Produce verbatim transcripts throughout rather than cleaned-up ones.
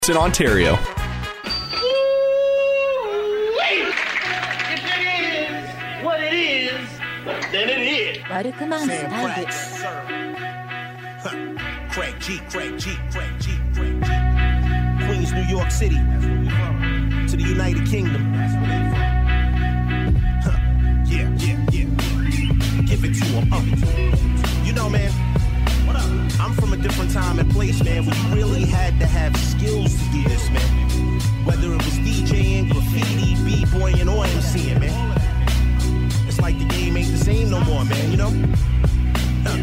in Ontario. Then it is. Sam Pratt, sir. Huh. Craig G, Craig G, Craig G, Craig G. Queens, New York City. That's where we from. To the United Kingdom. That's where they from. Huh. Yeah, yeah, yeah. Give it to them. Uh. You know, man. What up? I'm from a different time and place, man, where you really had to have skills to do this, man. Whether it was DJing, graffiti, b-boying, or MCing, man. It's like the game ain't the same no more, man, you know? Huh.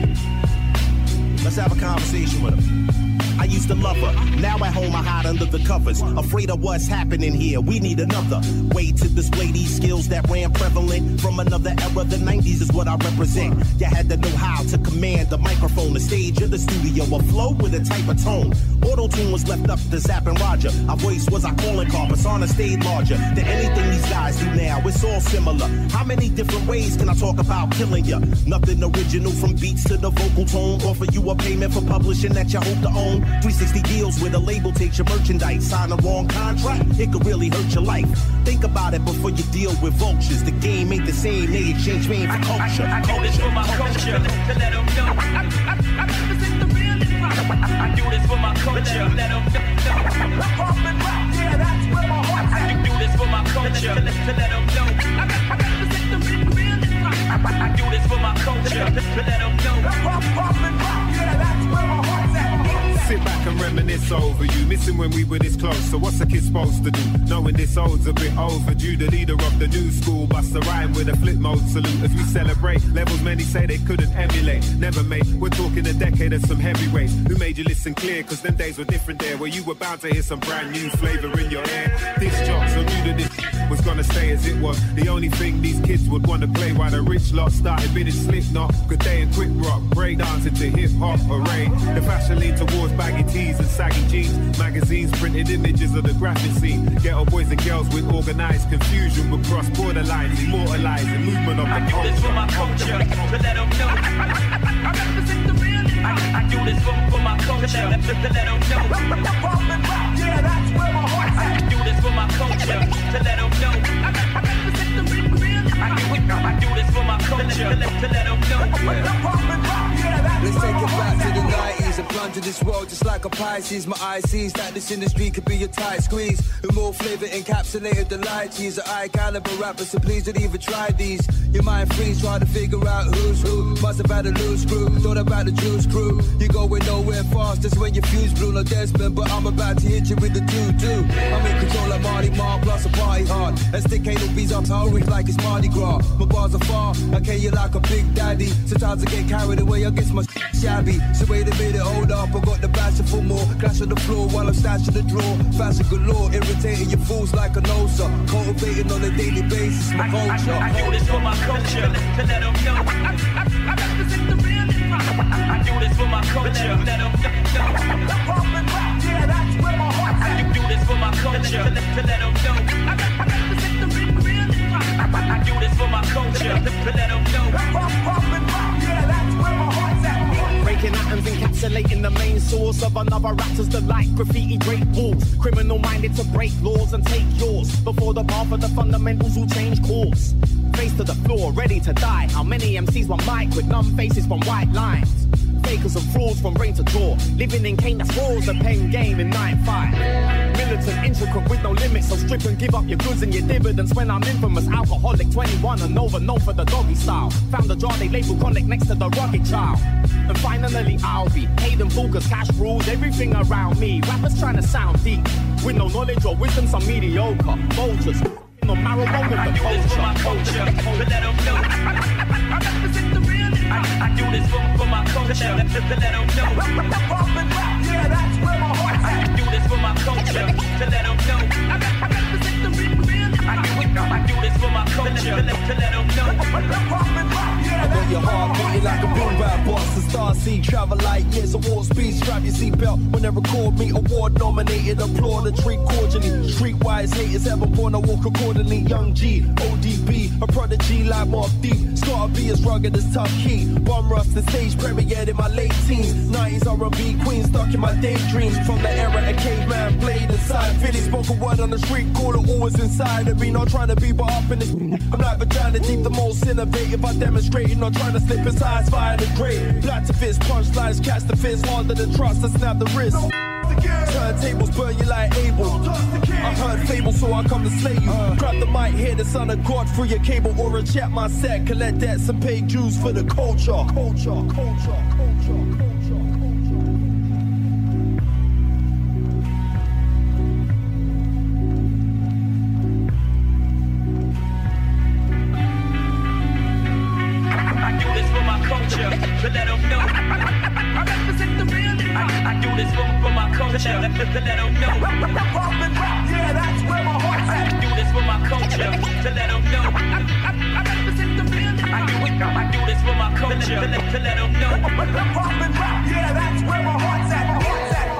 Let's have a conversation with him. I used to love her. Now at home I hide under the covers. Afraid of what's happening here. We need another way to display these skills that ran prevalent from another era. The nineties is what I represent. You had to know how to command the microphone, the stage, or the studio. A flow with a type of tone. Auto-tune was left up to Zapp and Roger. Our voice was our calling card. Persona stayed larger than anything these guys do now. It's all similar. How many different ways can I talk about killing ya? Nothing original from beats to the vocal tone. Offer you a payment for publishing that you hope to own. three sixty deals where the label takes your merchandise. Sign the wrong contract, it could really hurt your life. Think about it before you deal with vultures. The game ain't the same, they exchange fame for culture. I, I, I do this for my culture, to let them know. I, I, I represent the real I, I do this for my culture, let them know. Pop and rock, yeah, that's where my heart's at. I do this for my culture, to let them know. I, I represent the real I, I do this for my culture, to let them know. Pop, pop and rock, yeah, that's where my heart's at. Sit back and reminisce over you, missing when we were this close. So what's a kid supposed to do? Knowing this old's a bit overdue. The leader of the new school busts a rhyme with a flip mode salute. As we celebrate levels many say they couldn't emulate. Never mate, we're talking a decade of some heavyweights. Who made you listen clear? Cause them days were different there, where you were bound to hear some brand new flavor in your air. This jock, so knew that this was gonna stay as it was. The only thing these kids would want to play while the rich lot started bidding Slipknot, Good Day and Quick Rock, break dancing to hip hop array. The fashion lead towards baggy tees and saggy jeans. Magazines printed images of the graphic scene. Ghetto boys and girls with organized confusion would cross borderlines, immortalizing movement of the culture. I do this for my culture, to let them know. I, I, I, I represent the real I, I do this for, for my culture, to, to let them know. Yeah, that's where my heart's at. I do this for my culture, to let them know. I, I, I represent the real I do, I do this for my culture, to let, to let them know. Let's take it back to the nineties and plunge this world just like a Pisces. My eye sees that this industry could be a tight squeeze. With more flavor encapsulated the light cheese. A high caliber rapper, so please don't even try these. Your mind freeze trying to figure out who's who. Must have had a loose screw, thought about the juice crew. You going nowhere fast, that's when your fuse blew. No Desmond, but I'm about to hit you with the doo-doo. I'm in control like Marty Mark, plus a party hard. Let's take K to B's up, hurry like it's Marty Gras. My bars are far, I carry you like a big daddy. Sometimes I get carried away, I guess my shabby. So wait a minute, hold up, I got the passion for more. Clash on the floor while I'm stashing the drawer. Fashion galore, irritating your fools like a noser. Cultivating on a daily basis, my culture. I, I, I do this for my culture, to, to let them know. I, I, I represent the real I, I do this for my culture, to let them know. Pop and rock, yeah, that's where my heart's at. I do this for my culture, to, to let them know. I, I represent the real I, I do this for my culture, to, to let them know. Pop, pop and rock, yeah, that's where my heart's at. Breaking atoms, encapsulating the main source of another raptor's delight. Graffiti great walls, criminal minded to break laws and take yours. Before the path of the fundamentals will change course. Face to the floor, ready to die. How many M Cs one mic with numb faces from white lines? Fakers and frauds from brain to jaw. Living in cane, that's raw as a pen game in nine five. Militant, intricate with no limits. So strip and give up your goods and your dividends. When I'm infamous, alcoholic, twenty-one and over, known for the doggy style. Found a jar they label chronic next to the rugged child. And finally I'll be Hayden Focus, cash rules everything around me. Rappers trying to sound deep with no knowledge or wisdom, some mediocre vultures. No marijuana with the culture. For my culture, to let them know. I, I, I represent the real I, I do this for, for my culture, to, to let them know. Pop and rock, yeah, that's where my heart's at. I do this for my culture, to let them know. I, I represent the real I do, I do this for my culture, to let, to let them know. Pop and rock, yeah, I got your heart beating like a boom rap boss. The star see. Travel like years of war speed. Strap your seatbelt when they record me. Award nominated, applaud and treat cordially. Streetwise haters haven't born, I walk accordingly. Young G, O D B, a prodigy like Mobb Deep. Scotta be as rugged as Tough Key. Bomb Rush, the stage premiered in my late teens. nineties R and B queen stuck in my daydreams. From the era a caveman played inside. Philly spoke a word on the street, call it always inside of me. Not trying to be but up in this. I'm like vagina deep, the most innovative. I demonstrate, not trying to slip inside, fire the grave. Black to fist, punchlines, catch the fist, harder than trust, I snap the wrist. Turntables burn you like Abel. I heard fable, so I come to slay you. Grab the mic, hear the son of God through your cable, or a chat my set. Collect debts and pay dues for the culture. Culture, culture, culture, culture. To let them know I represent the real I, I do this for, for my culture. To let them know yeah, that's where my heart's at. I do this for my culture. To let them know I, I, I represent the real I do, I do this for my culture. To let, to let them know yeah, that's where my heart's at. My heart's at.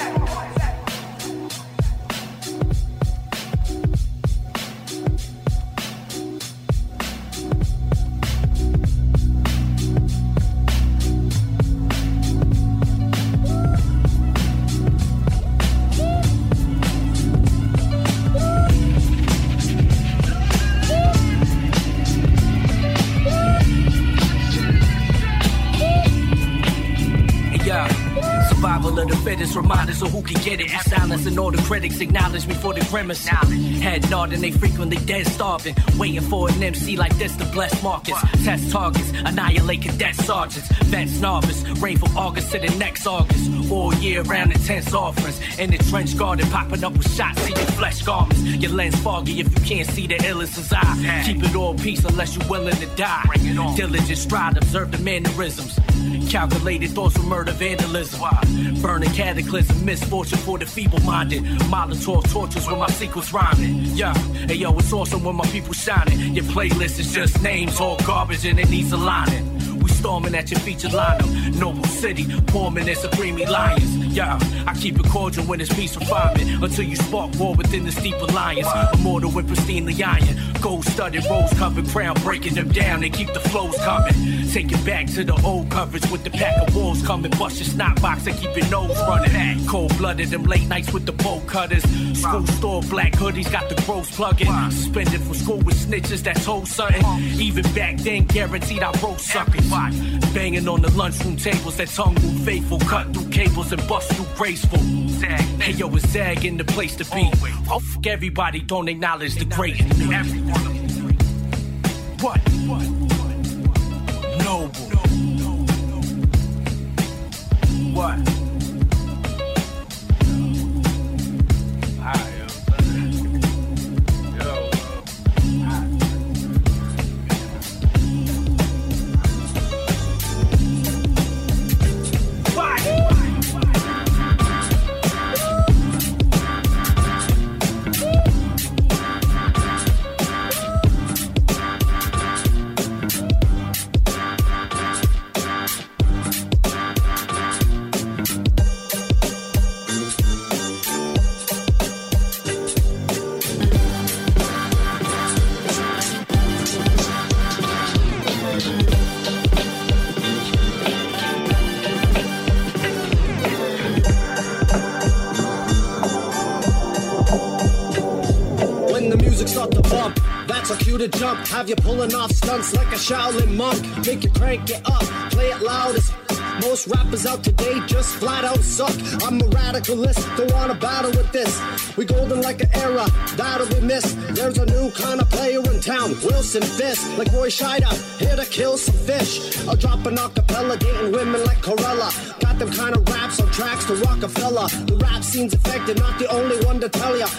Reminders of who can get it. Silence and all the critics acknowledge me for the grimace. Head nodding, they frequently dead starving. Waiting for an M C like this to bless markets. Test targets, annihilate cadet sergeants. Vets novice, rain from August to the next August. All year round intense offerings. In the trench garden, popping up with shots, see your flesh garments. Your lens foggy if you can't see the illest as I. Keep it all peace unless you're willing to die. Diligent stride, observe the mannerisms. Calculated thoughts of murder, vandalism. Burning cataclysm, misfortune for the feeble-minded. Molotov tortures when my sequels rhyming. Yeah, hey yo, it's awesome when my people shining. Your playlist is just names, all garbage and it needs aligning. We storming at your featured lineup. Noble City, Portman and Supreme Lions. Yeah, I keep it cordial when it's peace refinement. Until you spark war within this deep alliance. Immortal with pristinely iron. Gold-studded, rose-covered crown, breaking them down and keep the flows coming. Take it back to the old coverage with the pack of wolves coming. Bust your snot box and keep your nose running. Cold-blooded, them late nights with the bolt cutters. School store black hoodies got the gross plugging. Suspended from school with snitches that told something. Even back then, guaranteed I broke suckers. Banging on the lunchroom tables, that tongue move faithful. Cut through cables and bust through graceful. Hey yo, it's Zag in the place to be. Oh, fuck everybody, don't acknowledge the great in me. What? Noble. What? To jump, have you pulling off stunts like a Shaolin monk. Make you crank it up, play it loud as most rappers out today just flat out suck. I'm a radicalist, don't wanna battle with this. We golden like an era, that'll be missed. There's a new kind of player in town, Wilson Fisk, like Roy Scheider, here to kill some fish. I'll drop an acapella, dating women like Corella. Got them kind of raps on tracks to Rockefeller. The rap scene's affected, not the only one to tell ya.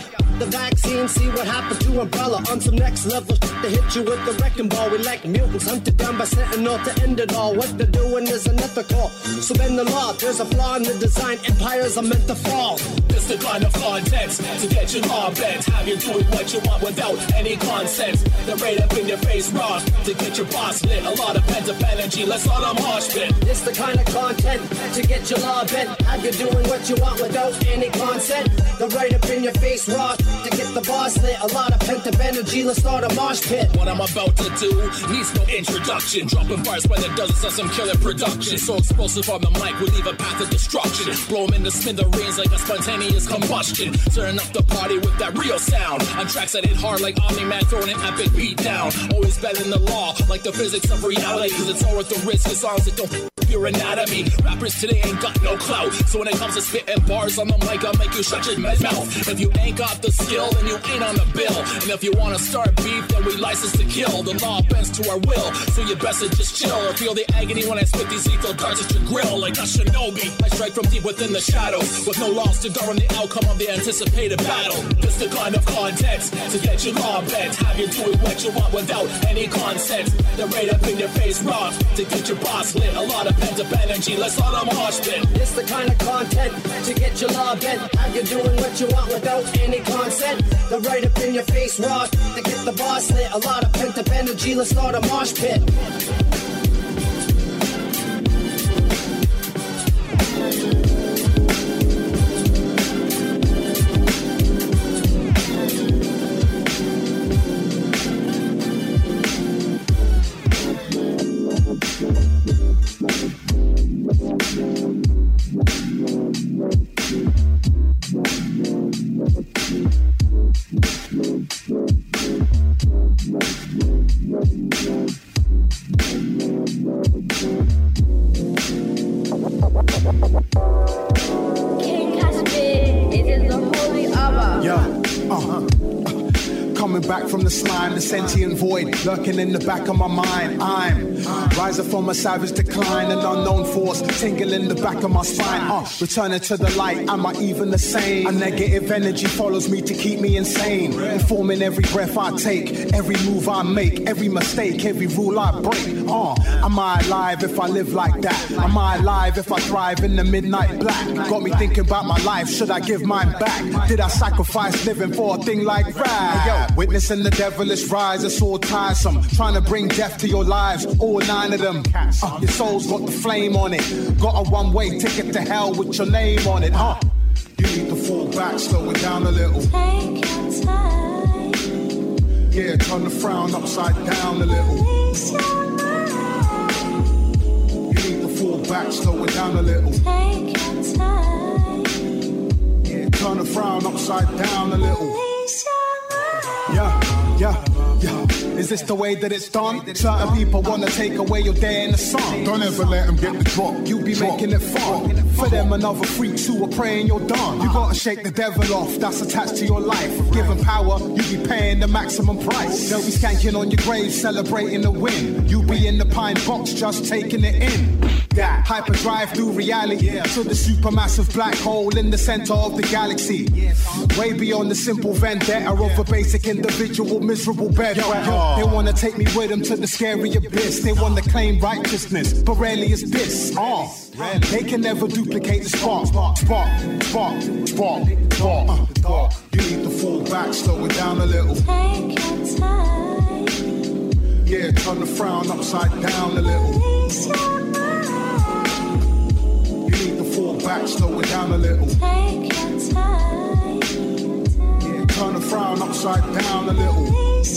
the vaccine, see what happened to Umbrella. On some next level, they hit you with the wrecking ball. We like mutants, hunted down by Sentinel to end it all. What they're doing is unethical, so bend the law. There's a flaw in the design, empires are meant to fall. This the kind of content to get your law bent. Have you doing what you want without any consent. The right up in your face raw to get your boss lit. A lot of pent up energy, let's all a mosh pit. This the kind of content to get your law bent. Have you doing what you want without any consent. The right up in your face raw to get the boss lit. A lot of pent up energy, let's start a mosh pit. What I'm about to do needs no introduction. Dropping bars by the dozens of some killer production. So explosive on the mic, we leave a path of destruction. Blow them in the smithereens like a spontaneous combustion. Turn up the party with that real sound. On tracks that hit hard like Omni-Man throwing an epic beat down. Always bending the law like the physics of reality. Cause it's all worth the risk as long as it don't f*** your anatomy. Rappers today ain't got no clout. So when it comes to spitting bars on the mic, I'll make you shut your mouth. If you ain't got the skill, then you ain't on the bill. And if you wanna start beef, then we license to kill. The law bends to our will, so you best to just chill. Or feel the agony when I spit these lethal darts at your grill. Like a shinobi, I strike from deep within the shadows, with no laws to govern the outcome of the anticipated battle. This the kind of context to get your law bent. Have you doing what you want without any consent. The right up in your face raw to get your boss lit. A lot of pent up energy, let's all a mosh pit. This the kind of content to get your law bent. Have you doing what you want without any consent. The right up in your face raw to get the boss lit. A lot of pent up energy, let's start a mosh pit. Sentient void lurking in the back of my mind. I'm rising from a savage decline, an unknown force tingle in the back of my spine. Uh, returning to the light, am I even the same? A negative energy follows me to keep me insane, informing every breath I take, every move I make, every mistake, every rule I break. Uh, am I alive if I live like that? Am I alive if I thrive in the midnight black? Got me thinking about my life, should I give mine back? Did I sacrifice living for a thing like rap? Hey, yo, witnessing the devilish rise, it's all tiresome. Trying to bring death to your lives, all nine of them. Uh, your soul's got the flame on it. Got a one-way ticket to hell with your name on it. Uh, you need to fall back, slow it down a little. Take your time. Yeah, turn the frown upside down a little. You need to fall back, slow it down a little. Take your time. Yeah, turn the frown upside down a little. Yeah, yeah. Yeah. Is this the way that it's done? Certain people wanna take away your day in the sun. Don't ever let them get the drop. You be drop. making it fun. For them another freaks who are praying you're done. You gotta shake the devil off, that's attached to your life. Given power, you be paying the maximum price. They'll be skanking on your grave, celebrating the win. You be in the pine box, just taking it in. Yeah. Hyperdrive through reality, yeah. To the supermassive black hole in the center of the galaxy. Way beyond the simple vendetta of a basic individual miserable bed. Yo, yo, they wanna take me with them to the scary abyss. They wanna claim righteousness, but rarely is this. Uh, they can never duplicate the spark. Spark, spark, spark, spark, spark. Uh, you need to fall back, slow it down a little. Take your time. Yeah, turn the frown upside down a little. You need to fall back, slow it down a little. Take your time. Yeah, turn the frown upside down a little.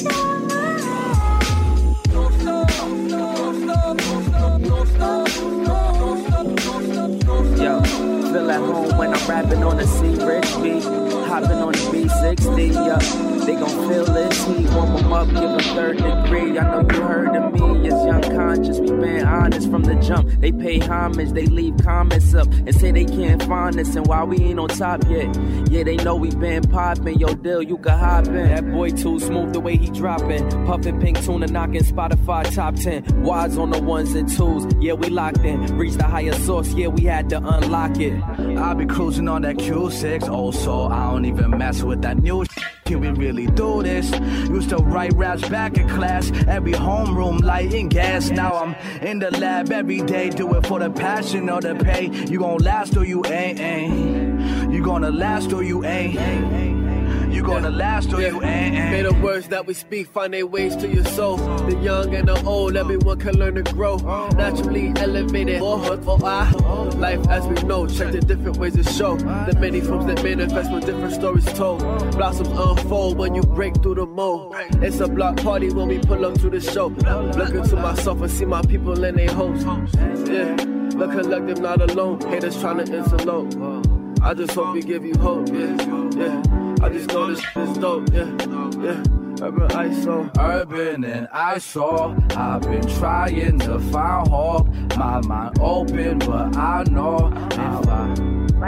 Yo, feel at home when I'm rapping on the C-Rich beat, hopping on the B sixty, yo. They gon' feel this heat, warm them up, give them third degree. I know you heard of me, it's young conscious, we been honest from the jump. They pay homage, they leave comments up and say they can't find us, and why we ain't on top yet. Yeah, they know we been poppin', yo, deal, you can hop in. That boy too smooth the way he droppin', puffin' pink tuna, knockin' Spotify top ten. Wads on the ones and twos, yeah, we locked in. Reached the higher source, yeah, we had to unlock it. I be cruising on that Q six, oh so I don't even mess with that new shit. Can we really do this? Used to write raps back in class, every homeroom lighting gas. Now I'm in the lab every day, do it for the passion or the pay. You gon' last or you ain't, ain't. You gonna last or you ain't, ain't. You gonna last or you ain't, ain't. May the words that we speak find their ways to your soul. The young and the old, everyone can learn to grow. Naturally elevated, for her, for I. Life as we know, check the different ways to show. The many forms that manifest when different stories told. Blossoms unfold when you break through the mold. It's a block party when we pull up to the show. Look into myself and see my people and they hosts. Yeah, the collective not alone. Haters trying to interlope. I just hope we give you hope, yeah, yeah. I just know this shit is dope, yeah, yeah. Urban I S O. Urban and I S O. I've been trying to find hope. My mind open, but I know if I.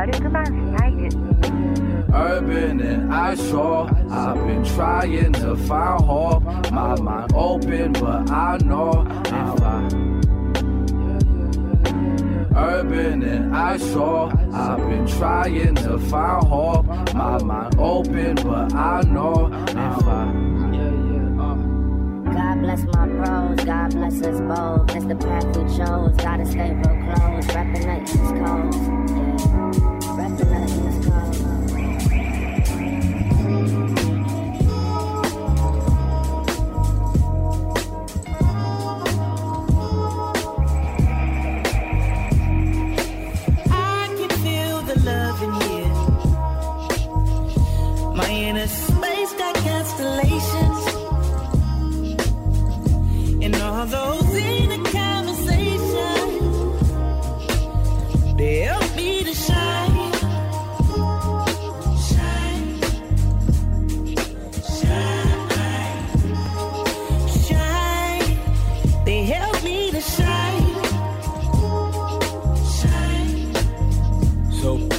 Urban and I S O. I've been trying to find hope. My mind open, but I know if I. Urban and I S O. I've been trying to find hope. My mind open, but I know if I. God bless my bros, God bless us both. That's the path we chose. Gotta stay real close. Reppin' the East Coast. Yeah. Reppin' the East Coast. Space got constellations, and all those in the conversation, they help me to shine, shine, shine, shine. They help me to shine, shine. So.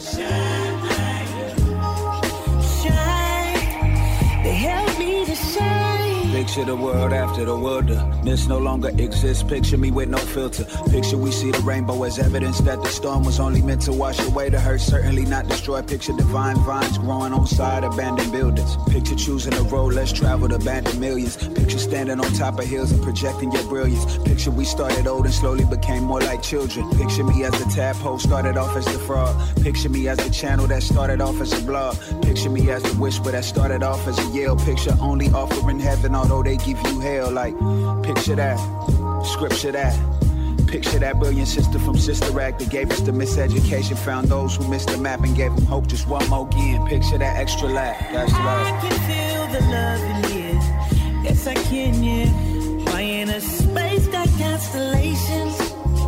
Picture the world after the wilderness no longer exists. Picture me with no filter. Picture we see the rainbow as evidence that the storm was only meant to wash away the hurt, certainly not destroy. Picture divine vines growing on side abandoned buildings. Picture choosing a road less traveled, abandoned millions. Picture standing on top of hills and projecting your brilliance. Picture we started old and slowly became more like children. Picture me as the tadpole started off as the frog. Picture me as the channel that started off as a blog. Picture me as the whisper that started off as a yell. Picture only offering heaven, although they give you hell. Like, picture that, scripture that. Picture that brilliant sister from Sister Act that gave us the miseducation, found those who missed the map and gave them hope just one more again. Picture that extra lap, that's love. I can feel the love in here, yes I can, yeah. My inner space got constellations,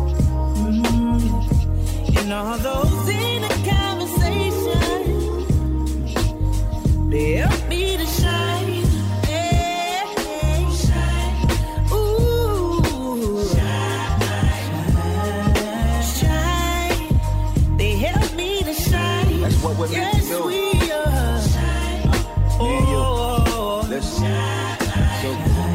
mm-hmm. And all those in the conversation, they help me to shine. What we're meant yes, to do. We are. Uh, me and you. Oh, listen. So,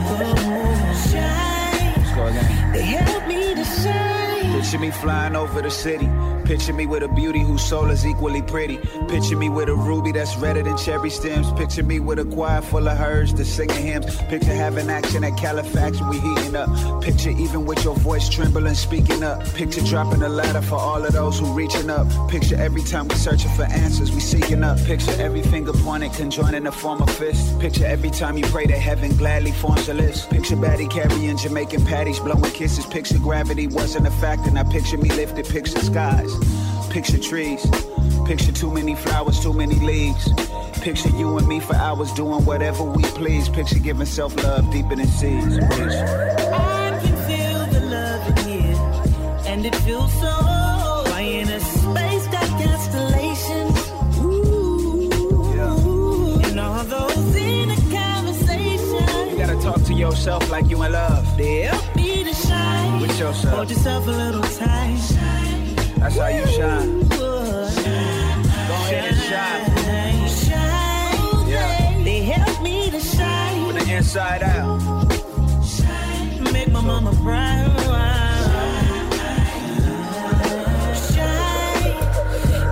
shine. Let's go again. They help me to shine. Picture me flying over the city. Picture me with a beauty whose soul is equally pretty. Picture me with a ruby that's redder than cherry stems. Picture me with a choir full of herds to singing hymns. Picture having action at Califax when we heating up. Picture even with your voice trembling, speaking up. Picture dropping a ladder for all of those who reaching up. Picture every time we searching for answers, we seeking up. Picture every finger pointed conjoining the form of fist. Picture every time you pray that heaven gladly forms a list. Picture Batty carrying Jamaican patties, blowing kisses. Picture gravity wasn't a factor. Now picture me lifted, picture skies. Picture trees, picture too many flowers, too many leaves. Picture you and me for hours doing whatever we please. Picture giving self-love deeper than seas. I can feel the love in here, and it feels so. My inner space got constellations, ooh, yeah. And all those in the conversation. You gotta talk to yourself like you in love. They help me to shine. With yourself. Hold yourself a little tight. That's how you shine. Go ahead and shine. Shine. Yeah. They help me to shine. From the inside out. Shine. Make my mama proud. Shine.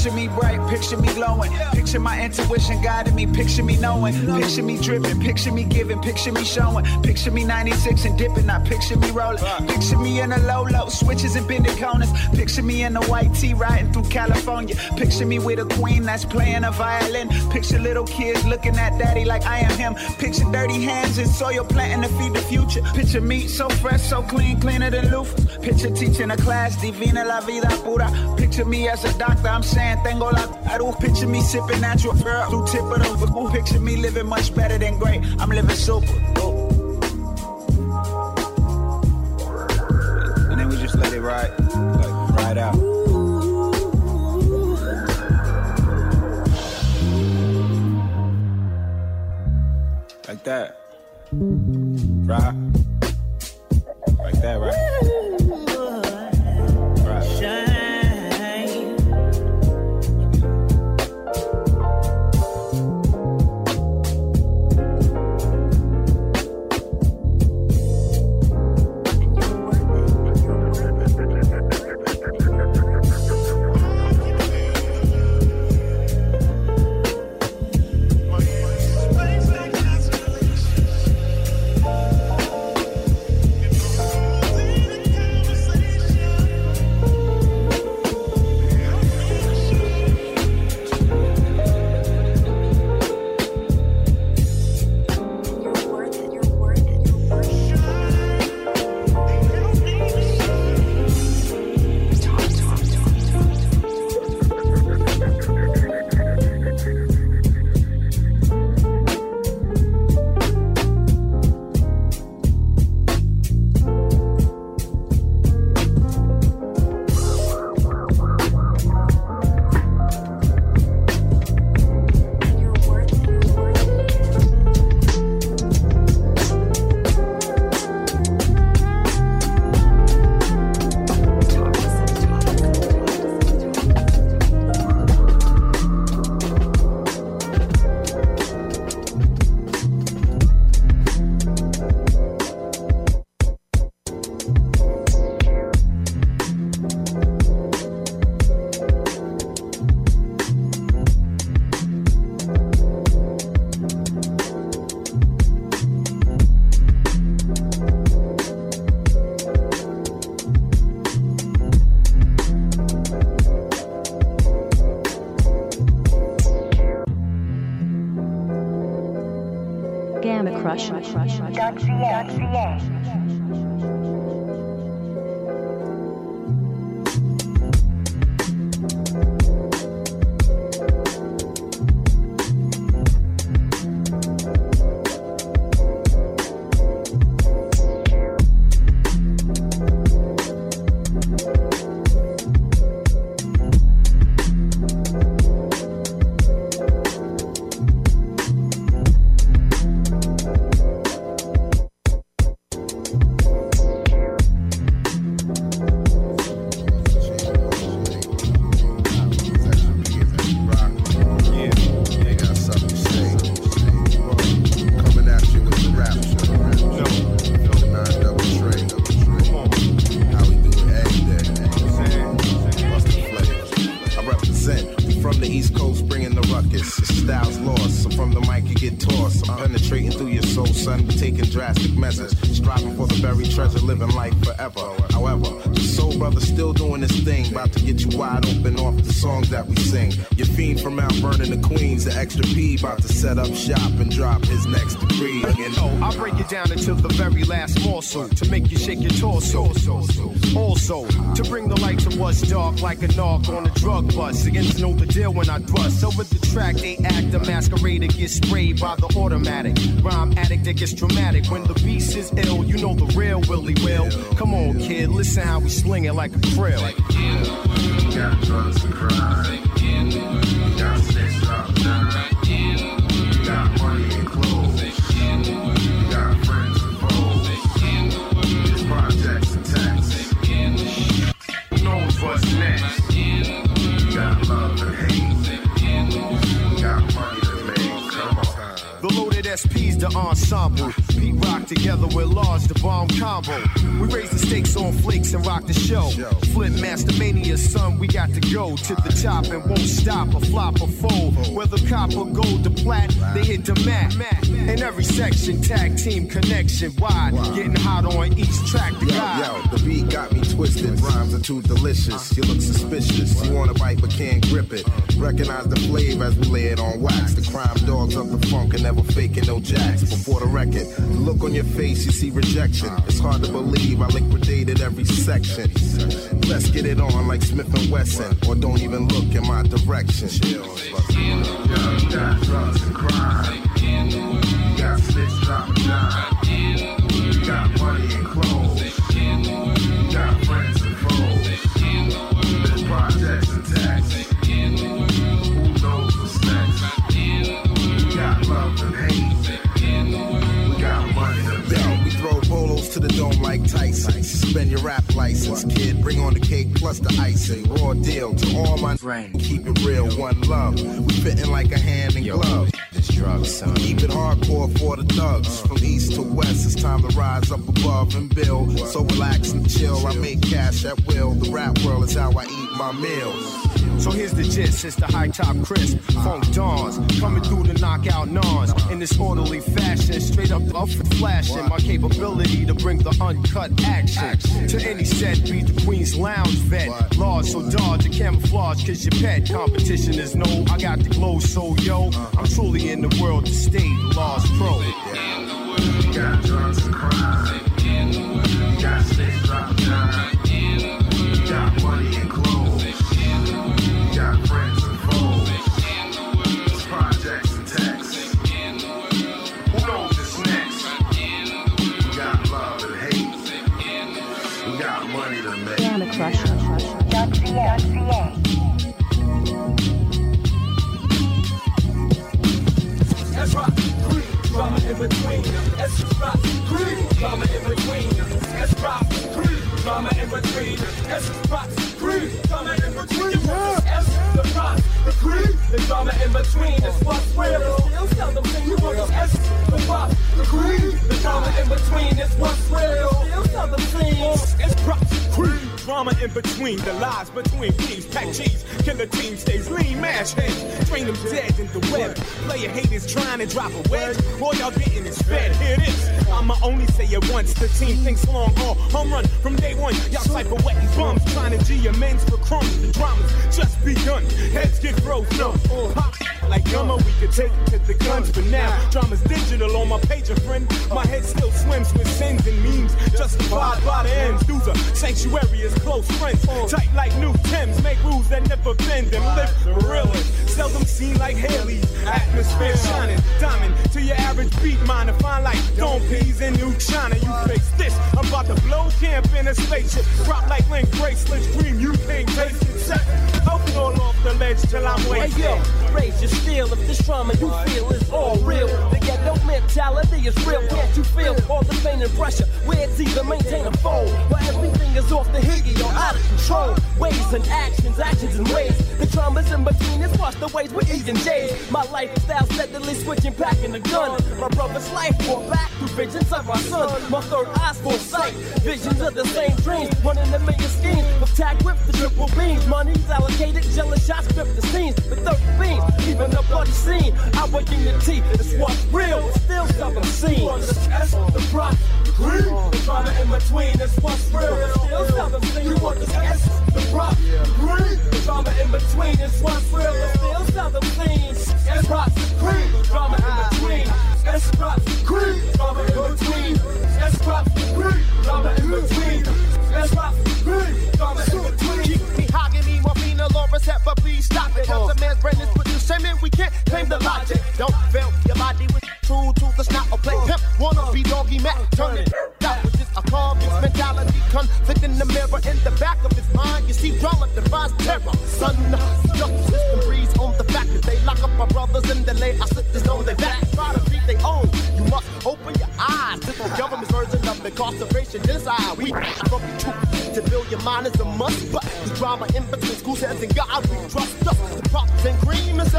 Picture me bright, picture me glowing. Picture my intuition guiding me, picture me knowing. Picture me dripping, picture me giving, picture me showing. Picture me ninety-six and dipping, not picture me rolling. Picture me in a low low, switches and bending corners. Picture me in a white tee riding through California. Picture me with a queen that's playing a violin. Picture little kids looking at daddy like I am him. Picture dirty hands and soil planting to feed the future. Picture me so fresh, so clean, cleaner than Luther. Picture teaching a class, divina la vida pura. Picture me as a doctor, I'm saying tengo la aru. Picture me sipping natural girl through tip of the ooh. Picture me living much better than great, I'm living super. Ooh. And then we just let it ride, like ride out. Like that. Right. Like that, right? Right. Extra P about to set up shop and drop his next degree. You know, I break it down until the very last morsel to make you shake your torso. Also, to bring the light to what's dark like a narc on a drug bus. Against know the deal when I thrust over the track. They act a masquerader gets sprayed by the automatic rhyme addict that gets dramatic. When the beast is ill, you know the real Willie Will. Come on, kid, listen how we sling it like a krill. Like, yeah, we got drugs and crime. We got sex, drop, nine. We got money and clothes. We got friends and foes. It's projects and tax. Who knows what's next? We got love and hate. We got money to make. Come on. The loaded S P's the ensemble. Pete Rock together with Large, the bomb combo. We raise the stakes on flakes and rock the show. Flip Master Mania, son, we got to go to the top and won't stop or flop or fold. Whether copper, gold, or plat, they hit the mat. In every section, tag team connection wide. Getting hot on each track to yo, guide. yo, the beat got me twisted. Rhymes are too delicious. You look suspicious. You wanna bite but can't grip it. Recognize the flavor as we lay it on wax. The crime dogs up the funk and never faking no jacks. Before the record, the look on your face, you see rejection. It's hard to believe I liquidated every section. Let's get it on like Smith and Wesson, or don't even look in my direction. You got drugs and crime. You got snitch, drop and dime. You got money and clothes. You got friends and foes. There's projects and tax. Who knows what's next? We got love and hate. We got money to belt. We throw bolos to the dome like Tyson. Suspend your rap license, kid. Bring on the cake plus the icing. Raw deal to all my brain. Keep it real, one love. We fitting like a hand in glove. This drugs, son. Keep it hardcore for the thugs. From east to west, it's time to rise up above and build. So relax and chill. I make cash at will. The rap world is how I eat my meals. So here's the gist, it's the high top crisp, funk dawns, coming through to knock out nons in this orderly fashion, straight up up and flashing my capability to bring the uncut action to any set. Be the Queen's Lounge vet, large, so dodge the camouflage, cause your pet competition is no. I got the glow, so yo, I'm truly in the world to stay large pro. You got drugs and crime, you got snakes dropping time, you got money and clothes. Got friends and foes. It's projects and tax. Who knows what's next? We got love and hate. We got money to make. Piano Crush. That's right. Drama in between. That's right. Drama in between. That's right. Drama in between. That's right. Drama in between. S the rock, the cream, the drama in between is what's real. Still seldom seen you want the S the rock, the cream, the drama in between is what's real. Still seldom seen. It's rock, cream, drama in between, the lies between teams, pack cheese, killer team stays lean, mash heads, train them dead in the web. Player haters trying to drop a wedge, all y'all getting is fed. Here it is. I'ma only say it once. The team thinks long haul, home run from day one. Y'all cypher wetting bums, trying to G amends for crumbs. The drama's just begun. Heads get broke, no. Pop like gummer, we could take it to the guns. But now, drama's digital on my pager, friend. My head still swims with sins and memes, justified by the ends. Dudes are sanctuary as close friends. Tight like new Thames, make rules that never bend and live the realest. Seldom seen like Haley's. Atmosphere shining, diamond to your average beat miner. Fine like Dome Peas in New China. You face this, I'm about to blow camp in a spaceship. Drop like link bracelets, cream, you can't taste it. Set, help it all off the ledge till I'm wasted. Hey yo, raise your steel if this trauma you feel is all real. The ghetto mentality is real. Can't you feel all the pain and pressure? Where it's either maintain a fold, where everything is off the higgy or out of control. Ways and actions, actions and ways. The trauma's in between is washed away with E and J's. My lifestyle steadily switching, packing the gun. My brother's life brought back through visions of my son. My third eye's for sight. Visions of the same dreams. One in a million schemes. With tag whips the triple beams. Money's allocated, jealous shots grip the scenes. The thirty beams, even a bloody scene. I work in the T, it's what's real. Still seldom seen. The S, the rock, the green. The drama in between is what's real. Still seldom seen. You want the S, the rock, the green. The drama in between is what's real. Still seldom seen. S, rock, the green. The drama in between. S, rock, the green. Drama in between. S, rock, the green. Drama in between. S, rock, the green. Drama in between. Keep me hogging me, morphine, Loris, but please stop it. Cause the man's brain is put to shame and we can't claim the logic. Don't feel your body with true to the snap or play pimp. Wanna be doggy Mac, turn it. That was just a call, this mentality. Conflict in the mirror in the back of his mind. You see drama defies terror. Son, justice system breeze on the fact that they lock up our brothers and delay our sisters on their back. Try to beat their own. You must open your eyes to the government's version of incarceration. Genocide. We from the truth to build your mind is a must. But the drama in between school says and God we trust us. The props and cream is seldom seen.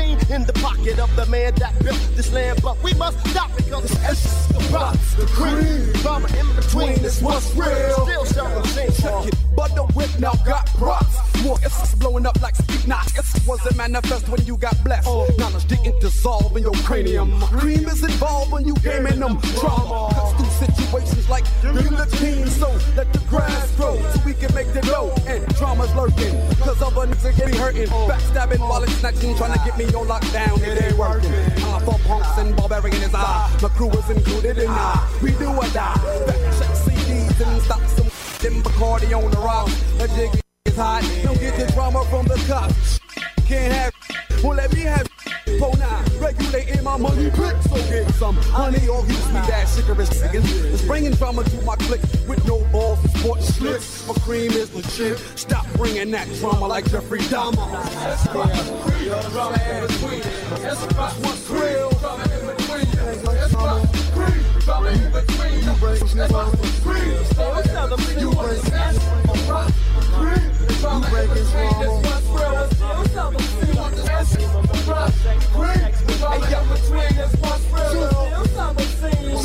brain in the pocket of the man that built this land. But we must stop because it's essence, the rocks, the cream. Drama in between is what's real. Still seldom seen. Check it, but the whip now got props. More essence blowing up like speak knocks. Essence wasn't manifest when you got blessed. Knowledge didn't dissolve in your cranium. Cream is involved when you gaming them drama. Cuts through situations like guillotine. So let the grass grow so we can make the dough. And drama's lurking cause other niggas getting hurting. Backstabbing while it's snatching, trying to get me on lockdown. It ain't working. Uh, for punks and barbarian is I. My crew is included in I. We do or die. Back check C Ds and stop some f***ing Bacardi on the rock. A jig is hot. Don't get the drama from the cops. Can't have well let me have Pro nine, regulating my money quick. So get some honey or use me that sugar is singing. It's bringing drama to my clique with no balls and sports slicks. My cream is legit. Stop bringing that drama like Jeffrey Dahmer. That's right. Your drama in between. That's what's real. Drama in between. That's what's cream. Drama in between. You break. That's what's cream. You break. That's what's cream. You break is wrong. That's what's real. What's up? That's what's cream. Hey, yo, between us, what's real? Still some of things.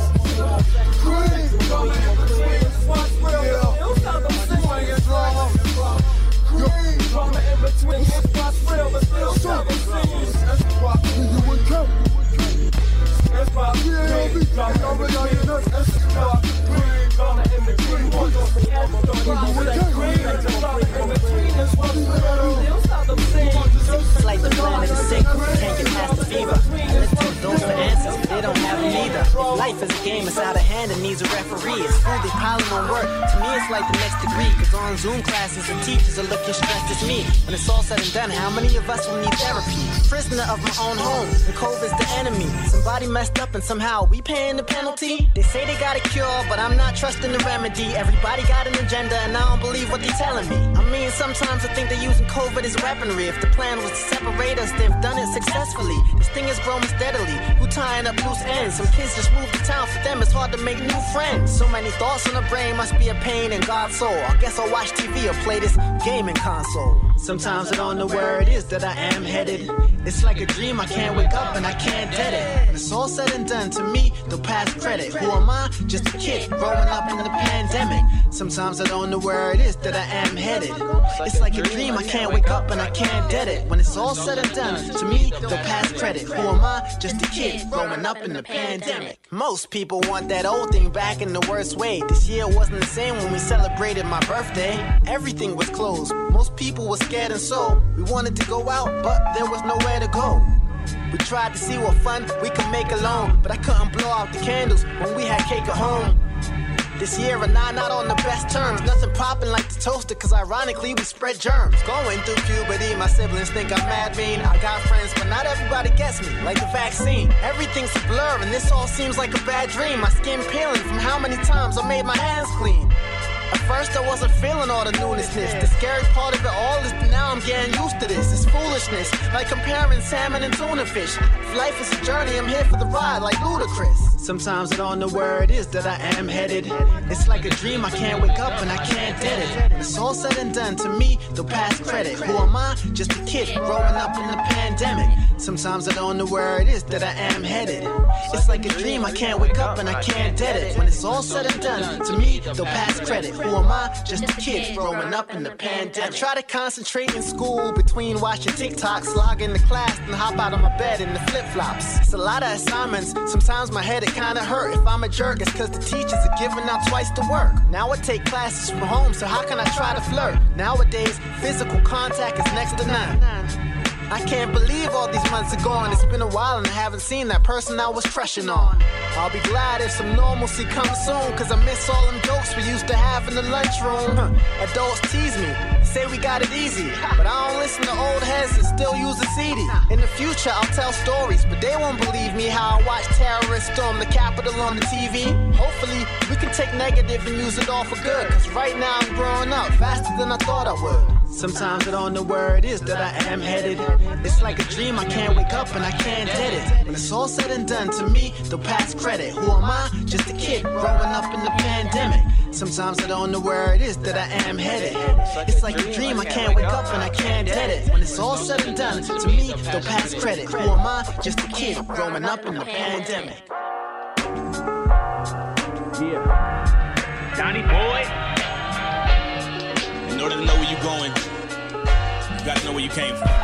Cream. Drama in between us, what's real? Still some of things. Cream. Drama in between us, what's real? But still some of things. That's why you would come. That's why you would be dropping over your nuts. That's why cream. Drama in between us, what's real? Drama in between us, what's real? Still some of things. It's like the planet is sick, can't get past the fever. I listen to those for answers, but they don't have them either. If life is a game, it's out of hand and needs a referee. It's school, they piling on work. To me, it's like the next degree. Cause on Zoom classes, the teachers are looking stressed as me. When it's all said and done, how many of us will need therapy? Prisoner of my own home, and COVID's the enemy. Somebody messed up and somehow we paying the penalty. They say they got a cure, but I'm not trusting the remedy. Everybody got an agenda and I don't believe what they telling me. I mean, sometimes I think they're using COVID as weaponry. If the plan was to separate us, they've done it successfully. This thing is growing steadily. Who tying up loose ends? Some kids just moved to town. For them, it's hard to make new friends. So many thoughts on the brain must be a pain in God's soul. I guess I'll watch T V or play this gaming console. Sometimes I don't know where it is that I am headed. It's like a dream, I can't wake up and I can't get it. When it's all said and done, to me, they'll pass credit. Who am I? Just a kid growing up in the pandemic. Sometimes I don't know where it is that I am headed. It's like a dream, I can't wake up and I can't get it. When it's all said and done, to me, they'll pass credit. Who am I? Just a kid growing up in the pandemic. Most people want that old thing back in the worst way. This year wasn't the same when we celebrated my birthday. Everything was closed. Most people were scared and so we wanted to go out, but there was nowhere to go. We tried to see what fun we could make alone, but I couldn't blow out the candles when we had cake at home. This year and I not on the best terms. Nothing popping like the toaster, cause ironically we spread germs. Going through puberty, my siblings think I'm mad mean. I got friends, but not everybody gets me, like the vaccine. Everything's a blur and this all seems like a bad dream. My skin peeling from how many times I made my hands clean. At first I wasn't feeling all the newnessness. The scary part of it all is that now I'm getting used to this. It's foolishness, like comparing salmon and tuna fish. If life is a journey, I'm here for the ride, like Ludacris. Sometimes I don't know where it is that I am headed. It's like a dream, I can't wake up and I can't get it. When it's all said and done, to me, they'll pass credit. Who am I? Just a kid growing up in the pandemic. Sometimes I don't know where it is that I am headed. It's like a dream, I can't wake up and I can't get it. When it's all said and done, to me, they'll pass credit. Who am I? Just a kid growing up in the pandemic. I try to concentrate in school between watching TikToks, log into class, and hop out of my bed in the flip-flops. It's a lot of assignments. Sometimes my head, it kinda hurt. If I'm a jerk, it's cause the teachers are giving out twice the work. Now I take classes from home, so how can I try to flirt? Nowadays, physical contact is next to none. I can't believe all these months are gone. It's been a while and I haven't seen that person I was crushing on. I'll be glad if some normalcy comes soon, cause I miss all them jokes we used to have in the lunchroom. Adults tease me, say we got it easy, but I don't listen to old heads that still use a C D. In the future I'll tell stories, but they won't believe me how I watch terrorists storm the Capitol on the T V. Hopefully we can take negative and use it all for good, cause right now I'm growing up faster than I thought I would. Sometimes I don't know where it is that I am headed. It's like a dream, I can't wake up and I can't get it. When it's all said and done, to me, they'll pass credit. Who am I? Just a kid growing up in the pandemic. Sometimes I don't know where it is that I am headed. It's like a dream, I can't wake up and I can't get it. When it's all said and done, to me, they'll pass credit. Who am I? Just a kid growing up in the pandemic. Yeah. Donnie boy. In order to know where you're going, you gotta know where you came from.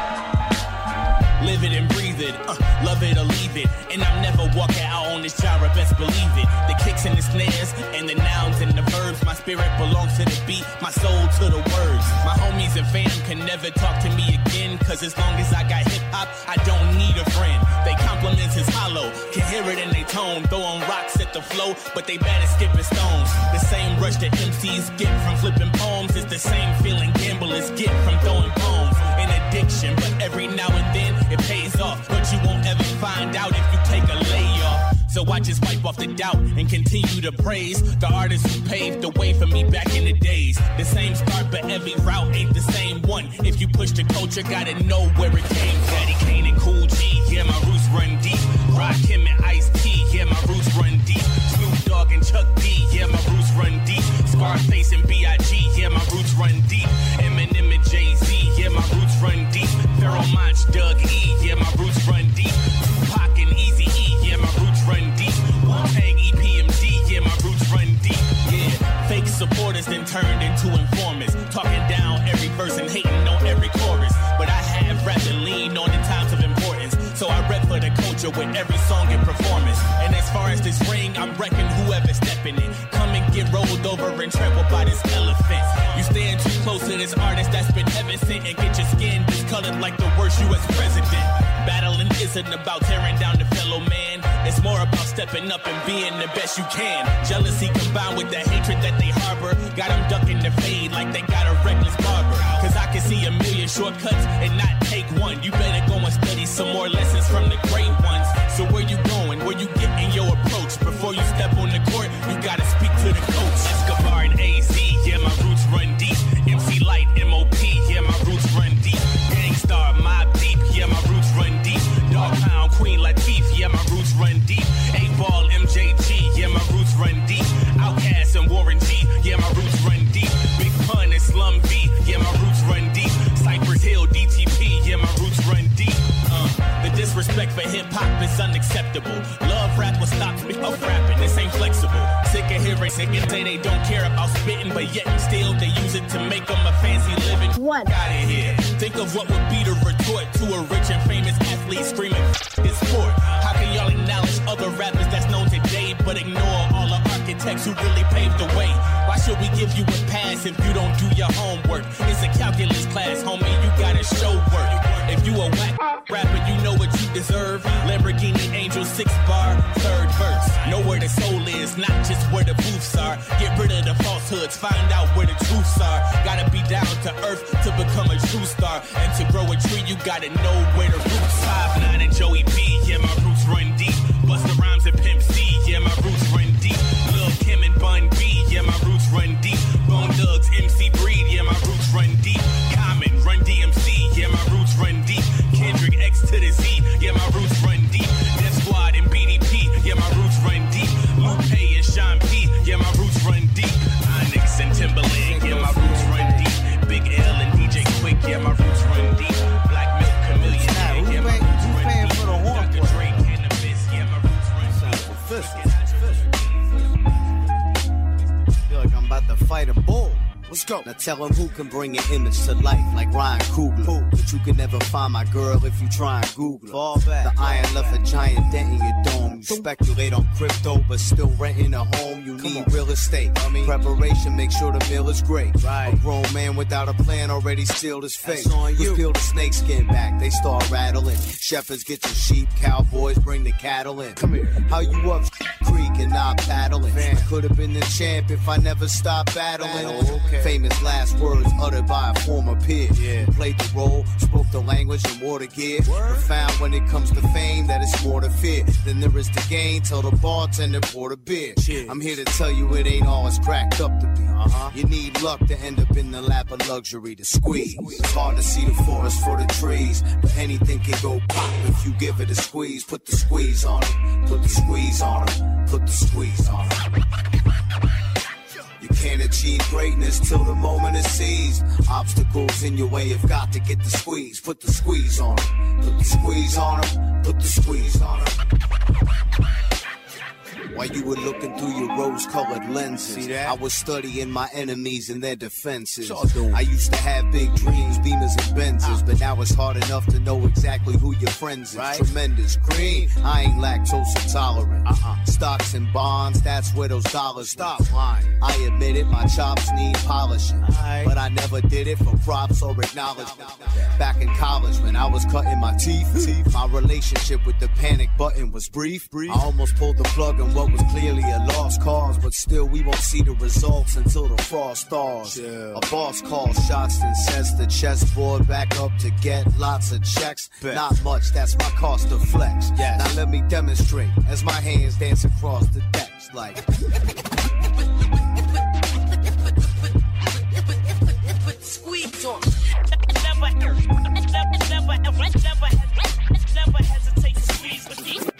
Live it and breathe it, uh, love it or leave it. And I'm never walking out on this genre, best believe it. The kicks and the snares, and the nouns and the verbs. My spirit belongs to the beat, my soul to the words. My homies and fam can never talk to me again, cause as long as I got hip-hop, I don't need a friend. They compliments is hollow, can hear it in they tone. Throwing rocks at the flow, but they bad at skipping stones. The same rush that M Cs get from flipping poems is the same feeling gamblers get from throwing poems. An addiction, but every now and then it pays off, but you won't ever find out if you take a layoff. So I just wipe off the doubt and continue to praise the artists who paved the way for me back in the days. The same start, but every route ain't the same one. If you push the culture, gotta know where it came from. Daddy Kane and Cool G, yeah, my roots run deep. Rakim and Ice-T, yeah, my roots run deep. Snoop Dogg and Chuck D, yeah, my roots run deep. Scarface and B I G, yeah, my roots run deep. Eminem and Jay-Z, yeah, my roots run deep. Pharoah Monch, Doug E, yeah, my roots run deep. Tupac and Eazy-E, yeah, my roots run deep. Wu-Tang, E P M D, yeah, my roots run deep. Yeah, fake supporters then turned into informers, talking down every verse and hating on every chorus. But I have rather lean on the times of importance, so I rep for the culture with every song and performance. And as far as this ring, I'm wrecking whoever's stepping in. Come and get rolled over and trampled by this elephant. You stand too close to this artist that's been heaven sent and get your skin discolored like the worst U S president. Battling isn't about tearing down the fellow man. It's more about stepping up and being the best you can. Jealousy combined with the hatred that they harbor got them ducking the fade like they got a reckless barber. Cause I can see a million shortcuts and not take one. You better go and study some more lessons from the great ones. So where you going? Where you getting your approach? Before you step on the court, you gotta speak to the coach. Escobar and A Z, yeah, my roots run deep. M C Light, M O P, yeah, my roots run deep. Gangstar, Mobb Deep, yeah, my roots run deep. Dog Pound, Queen Latifah, yeah, my roots run deep. eight ball, M J G, yeah, my roots run deep. Outkast and Warren G, yeah, my roots run deep. Big Pun and Slum V, yeah, my roots run deep. Cypress Hill, D T P, yeah, my roots run deep. Uh, the disrespect for hip-hop is unacceptable. Love rap will stop me off rapping, this ain't flexible. Sick of hearing sick and say they don't care about spitting, but yet and still they use it to make them a fancy living. What? Got it here. Think of what would be the retort to a rich and famous athlete screaming his sport. How can y'all acknowledge other rappers that's known today, but ignore all the architects who really paved the way? Why should we give you a pass if you don't do your homework? It's a calculus class, homie, you gotta show work. If you a whack rapper, you know what you deserve. Lamborghini Angel, six bar, third verse. Know where the soul is, not just where the booths are. Get rid of the falsehoods, find out where the truths are. Gotta be down to earth to become a true star. And to grow a tree, you gotta know where the roots are. five nine and Joey B, yeah, my roots run deep. Busta Rhymes and Pimp C, yeah, my roots run deep. Lil' Kim and Bun B, yeah, my roots run deep. Bone Thugs, M C Breed, yeah, my roots run deep. Common, Run D M C, yeah, my roots run deep. Kendrick X to the Z, yeah, my roots run deep. Death Squad and B D P, yeah, my roots run deep. Lupe and Sean P, yeah, my roots run deep. Onyx and Timberland, yeah, my roots run deep. Big L and D J Quick, yeah, my roots run deep. Black Milk Chameleon, yeah, my roots run deep. Doctor Dre, Cannabis, yeah, my roots run deep. Feel like I'm about to fight a bull. Let's go. Now tell him who can bring an image to life like Ryan Coogler. But you can never find my girl if you try and Google her. Fall back. The iron left a giant dent in your dome. You speculate on crypto, but still renting a home. You need real estate. I mean, preparation, make sure the meal is great. Right. A grown man without a plan already sealed his fate. Let's peel the snake skin back. They start rattling. Shepherds get your sheep. Cowboys bring the cattle in. Come here. How you up creek and not paddling? Could have been the champ if I never stopped battling. Okay. famous last words uttered by a former peer. Yeah. Who played the role, spoke the language, and wore the gear. But found when it comes to fame that it's more to fear than there is to gain. Tell the bartender pour the beer. Cheers. I'm here to tell you it ain't all it's cracked up to be. Uh-huh. You need luck to end up in the lap of luxury to squeeze. It's hard to see the forest for the trees, but anything can go pop if you give it a squeeze. Put the squeeze on it. Put the squeeze on it. Put the squeeze on it. You can't achieve greatness till the moment is seized. Obstacles in your way have got to get the squeeze. Put the squeeze on it. Put the squeeze on it. Put the squeeze on it. While you were looking through your rose-colored lenses, see that? I was studying my enemies and their defenses. I used to have big dreams, Beamers and Benzes, uh. but now it's hard enough to know exactly who your friends is. Right? Tremendous cream, I ain't lactose intolerant. Uh-uh. Stocks and bonds, that's where those dollars stop lying. I admit it, my chops need polishing, right. but I never did it for props or acknowledgement. Back in college when I was cutting my teeth, teeth. my relationship with the panic button was brief. brief. I almost pulled the plug on what was clearly a lost cause, but still we won't see the results until the frost thaws. Yeah. A boss calls shots and sets the chessboard back up to get lots of checks. Bet. Not much, that's my cost of flex. Yes. Now let me demonstrate as my hands dance across the decks like. Squeeze on. Never, never, never, never, never hesitate to squeeze with me.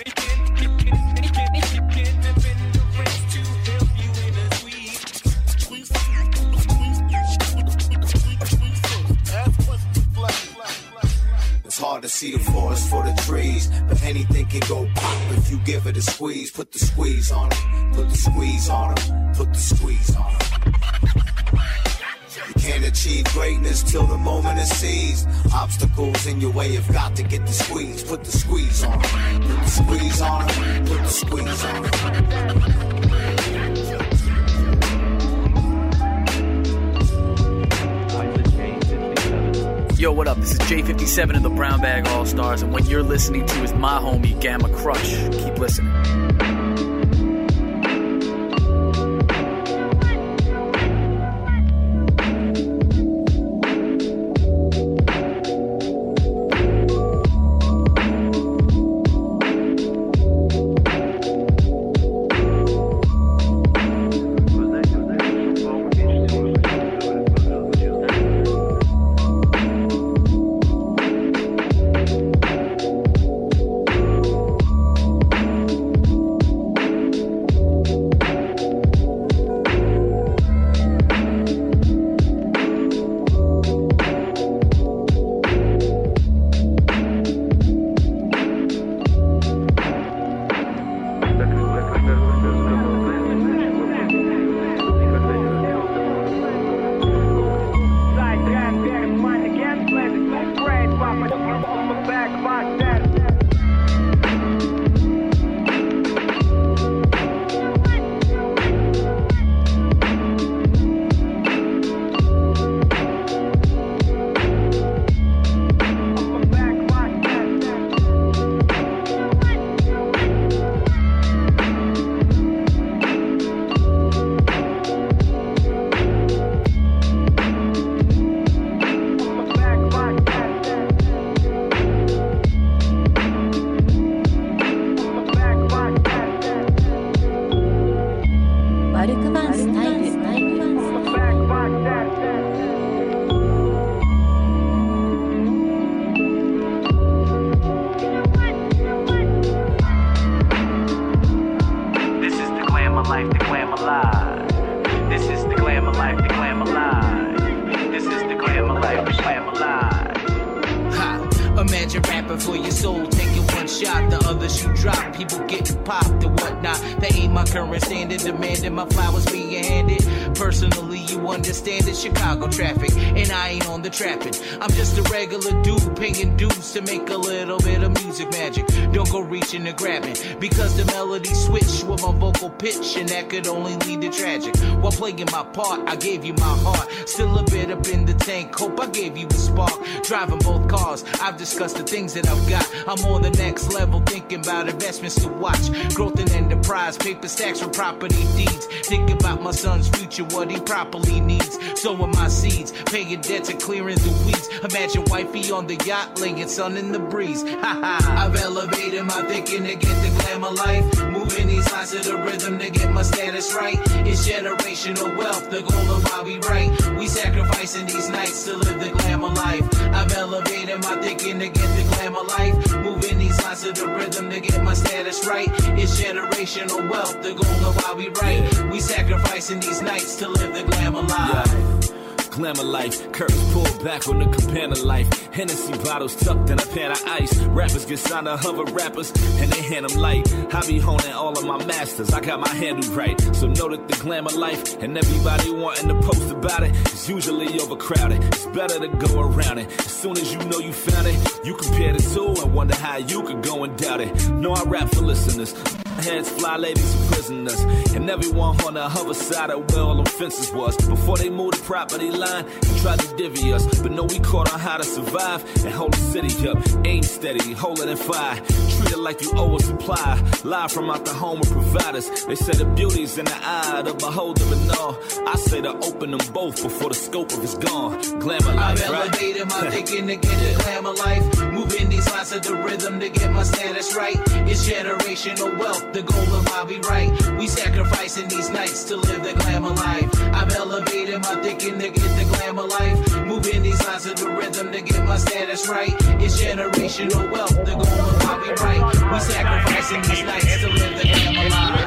It's hard to see the forest for the trees, but anything can go pop if you give it a squeeze. Put the squeeze on it. Put the squeeze on it. Put the squeeze on it. You can't achieve greatness till the moment is seized. Obstacles in your way have got to get the squeeze. Put the squeeze on it. Put the squeeze on it. Put the squeeze on it. Yo, what up? This is J fifty-seven of the Brown Bag All-Stars, and what you're listening to is my homie Gamma Crush. Keep listening. Imagine rapping for your soul, taking one shot, the others you drop, people getting popped and whatnot. That ain't my current standard, demanding my flowers being handed. Personally, you understand it's Chicago traffic, and I ain't on the trapping. I'm just a regular dude paying dues to make a little bit of music magic. Don't go reaching and grabbing, because the melody switched with my vocal pitch, and that could only lead to tragic. While playing my part, I gave you my heart. Still a bit up in the tank, hope I gave you a spark. Driving both cars, I've discussed the things that I've got. I'm on the next level, thinking about investments to watch. Growth in enterprise, paper stacks for property deeds. Think about my son's future, what he properly needs. Sowing my seeds, paying debts and clearing the weeds. Imagine wifey on the yacht, laying sun in the breeze. Ha ha, I've elevated my thinking to get the glamour life. Moving these lines to the rhythm to get my status right. It's generational wealth, the goal of why we right. We sacrificing these nights to live the glamour life. I've elevated my thinking to get the glamour life. Moving these lines to the rhythm to get my status right. It's generational wealth, the goal of why we right. We sacrificing these nights to live the glamour life. Yeah. Glamour life, curtains pulled back on the cabana life. Hennessy bottles tucked in a pan of ice. Rappers get signed to hover rappers, and they hand them light. I be honing all of my masters, I got my handle right. So know that the glamour life, and everybody wanting to post about it, is usually overcrowded. It's better to go around it. As soon as you know you found it, you compare the two and wonder how you could go and doubt it. No, I rap for listeners. Heads, fly ladies, and prisoners, and everyone on the other side of where all them fences was. Before they moved the property line and tried to divvy us, but no, we caught on how to survive and hold the city up. Aim steady, hold it in fire. Treat it like you owe a supply. Live from out the home of providers. They say the beauty's in the eye of the beholder, and all. I say to open them both before the scope of it's gone. Glamour life, I've right? elevated my thinking to get the glamour life. Moving these lines to the rhythm to get my status right. It's generational wealth, the goal of why we right. We sacrificing these nights to live the glamour life. I've elevated my thinking to get the glamour life. Moving these lines to the rhythm to get my status right. It's generational wealth, the goal of why we right. We sacrificing these nights to live the glamour life.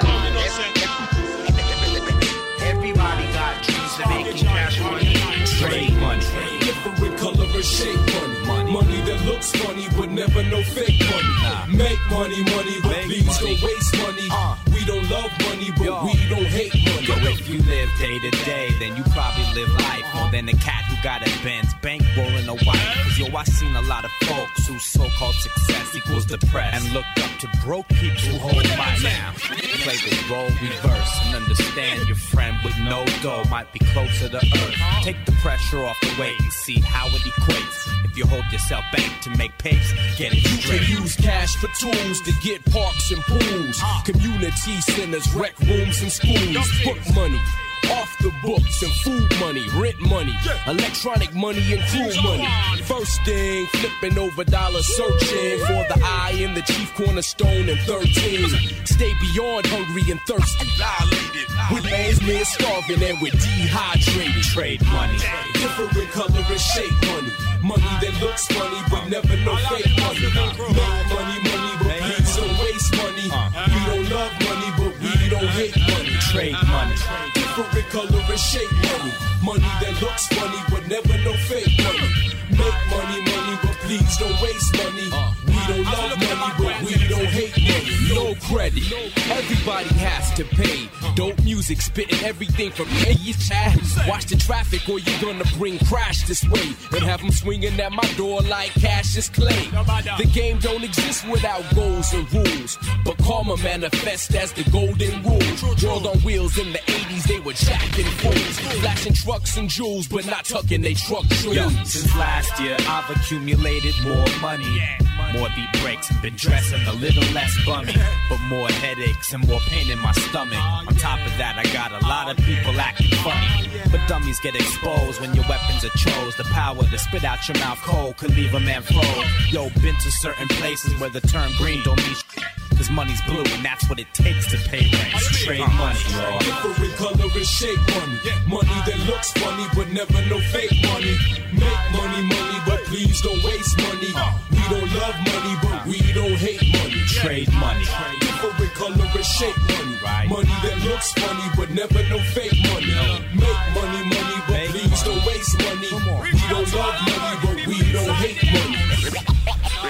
Everybody got dreams of making cash money. Trade money. Different color and shape money. money. Money that looks funny but never no fake money. Nah. Make money, money, but Make please money. Don't waste money. Uh. We don't love money, but Yo. We don't hate money. Yo, if you live day to day, then you probably live life more than the cat who got a Benz bank rolling a wife. Cause yo, I seen a lot of folks whose so-called success equals depressed and looked up to broke people who hold by now. Play the role reverse and understand your friend with no dough might be closer to earth. Take the pressure off the weight and see how it equates. If you hold yourself back to make pace, get it straight. You can use cash for tools to get parks and pools, community centers, rec rooms and schools, book money. Off the books and food money, rent money, electronic money and crew money. First thing, flipping over dollars, searching for the eye in the chief cornerstone and thirteen. Stay beyond hungry and thirsty. With man's men starving and we're dehydrated. Trade money. Different color and shape money. Money that looks funny but never no fake money. Make money, money, but please don't waste money. We don't love money, but we don't hate money. Trade money. Different color and shape money. Money that looks funny but never no fake money. Make money, money, but please don't waste money. We don't love money, but we don't hate money. No credit, everybody has to pay. Dope music spitting everything from hey, you chat. Watch the traffic or you're gonna bring crash this way and have them swinging at my door like Cassius Clay. The game don't exist without goals and rules, but karma manifests as the golden rule. World on wheels in the eighties, they were jacking fools, flashing trucks and jewels, but not tucking they truck shoes. Yo, since last year, I've accumulated more money. More beat breaks and been dressing a little less bummy, but more headaches and more pain in my stomach. On top of that, I got a lot of people acting funny, but dummies get exposed when your weapons are chose. The power to spit out your mouth cold could leave a man froze. Yo, been to certain places where the term green don't mean sh- cause money's blue and that's what it takes to pay rent. Trade money, y'all. Different color and shape money. Money that looks funny but never no fake money. Make money, money, but please don't waste money. We don't love money, but we don't hate money. Trade money. Different color and shape money. Money that looks funny but never no fake money. Make money, money, but please don't waste money. We don't love money, but we don't hate money.